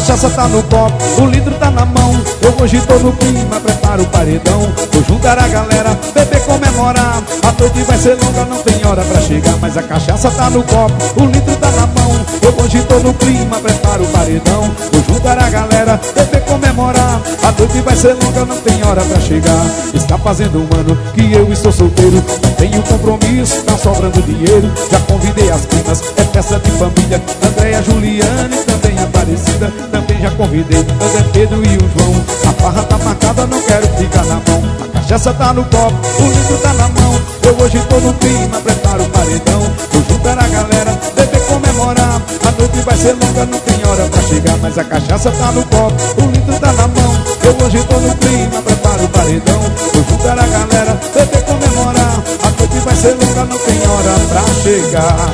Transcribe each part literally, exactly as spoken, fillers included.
cachaça tá no copo, o litro tá na mão. Eu hoje tô no clima, preparo o paredão. Vou juntar a galera, beber, comemorar. A noite vai ser longa, não tem hora pra chegar. Mas a cachaça tá no copo, o litro tá na mão. Eu hoje tô no clima, preparo o paredão. Vou juntar a galera, beber, comemorar. A noite vai ser longa, não tem hora pra chegar. Está fazendo um ano que eu estou solteiro. Não tenho compromisso, tá sobrando dinheiro. Já convidei as primas, é festa de família. Andréia, Juliane, também Aparecida. Também já convidei André, Pedro e o João. A farra tá marcada, não quero ficar na mão. A cachaça tá no copo, o litro tá na mão. Eu hoje tô no clima, preparo o paredão. Vou juntar a galera, beber, comemorar. A noite vai ser longa, não tem hora pra chegar. Mas a cachaça tá no copo, o litro tá na mão. Eu hoje tô no clima, preparo o paredão. Vou juntar a galera, beber, comemorar. A noite vai ser longa, não tem hora pra chegar.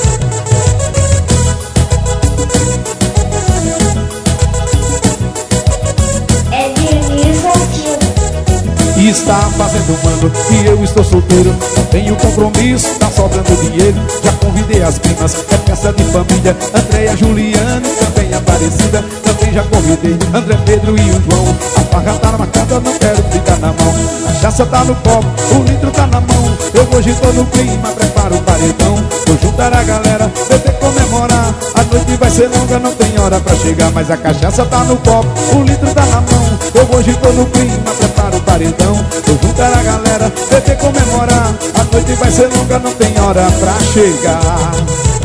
E está fazendo um ano que eu estou solteiro. Não tenho compromisso, tá sobrando dinheiro. Já convidei as primas, é festa de família. Andréia, Juliane, também Aparecida. Também já convidei André, Pedro e o João. A farra tá marcada, não quero ficar na mão. A cachaça tá no copo, o litro tá na mão. Eu hoje tô no clima, preparo o paredão. Vou juntar a galera, beber, comemorar. A noite vai ser longa, não tem hora pra chegar. Mas a cachaça tá no copo, o litro tá na mão. Eu hoje tô no clima, preparo o paredão. Vou juntar a galera, beber, comemorar. A noite vai ser longa, não tem hora pra chegar.